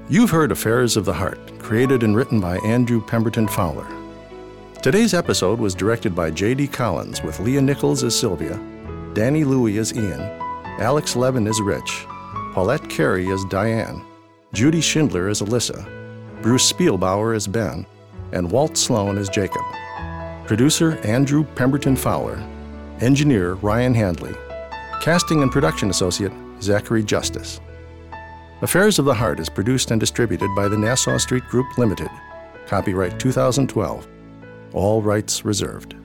You've heard Affairs of the Heart, created and written by Andrew Pemberton Fowler. Today's episode was directed by J.D. Collins with Leah Nichols as Sylvia, Danny Louie as Ian, Alex Levin as Rich, Paulette Carey as Diane, Judy Schindler as Alyssa, Bruce Spielbauer as Ben, and Walt Sloan as Jacob. Producer Andrew Pemberton Fowler. Engineer Ryan Handley. Casting and production associate Zachary Justice. Affairs of the Heart is produced and distributed by the Nassau Street Group Limited. Copyright 2012. All rights reserved.